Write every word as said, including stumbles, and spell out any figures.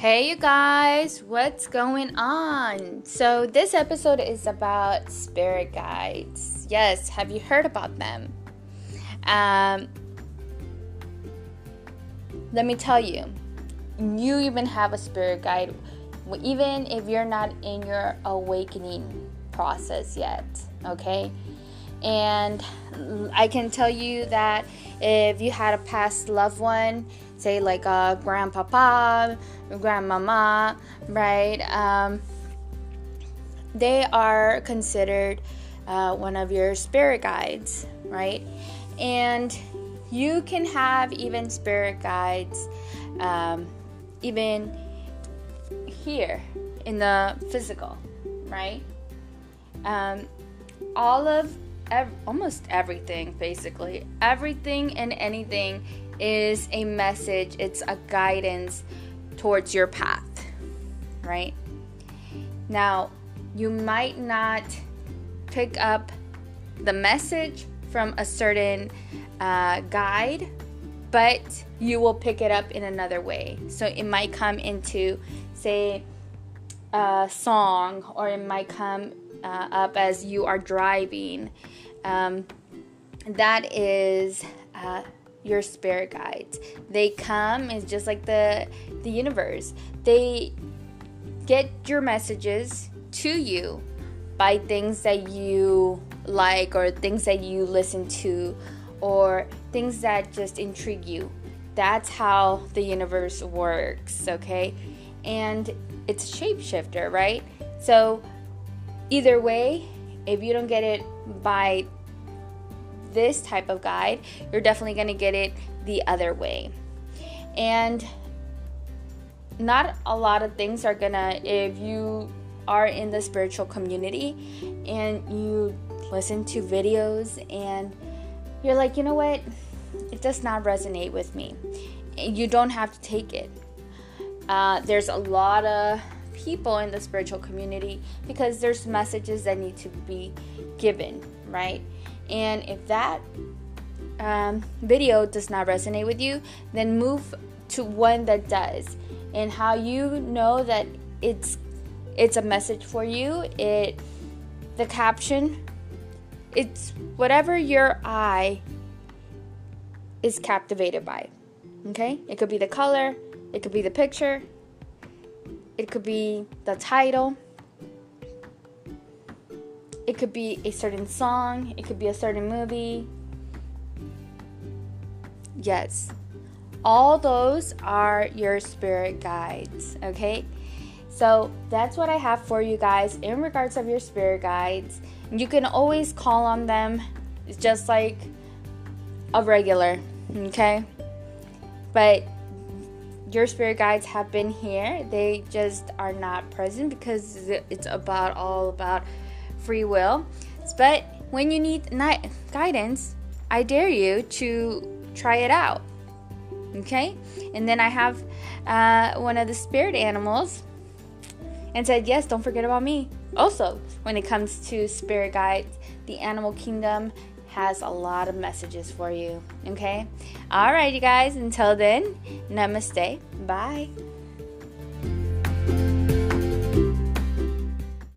Hey you guys, what's going on? So this episode is about spirit guides. Yes, have you heard about them? Um, let me tell you, you even have a spirit guide, even if you're not in your awakening process yet, okay? And I can tell you that if you had a past loved one, say like a grandpapa, grandmama, right? Um, they are considered uh, one of your spirit guides, right? And you can have even spirit guides, um, even here in the physical, right? Um, all of ev- almost everything, basically, everything and anything is a message. It's a guidance towards your path, right? Now, you might not pick up the message from a certain uh, guide, but you will pick it up in another way. So it might come into, say, a song, or it might come uh, up as you are driving. Um, that is uh, your spirit guides. They come, it's just like the the universe. They get your messages to you by things that you like, or things that you listen to, or things that just intrigue you. That's how the universe works, okay? And it's a shapeshifter, right? So either way, if you don't get it by this type of guide, you're definitely going to get it the other way. And not a lot of things are gonna, if you are in the spiritual community and you listen to videos and you're like, you know what, it does not resonate with me, you don't have to take it. Uh, there's a lot of people in the spiritual community because there's messages that need to be given, right? And if that um, video does not resonate with you, then move to one that does. And how you know that it's it's a message for you, it the caption, it's whatever your eye is captivated by. Okay? It could be the color, it could be the picture, it could be the title, it could be a certain song, it could be a certain movie. Yes. All those are your spirit guides, okay? So that's what I have for you guys in regards of your spirit guides. You can always call on them. It's just like a regular, okay? But your spirit guides have been here. They just are not present because it's about all about free will. But when you need ni- guidance, I dare you to try it out. Okay, and then I have uh, one of the spirit animals and said, yes, don't forget about me. Also, when it comes to spirit guides, the animal kingdom has a lot of messages for you. Okay, all right, you guys, until then, namaste, bye.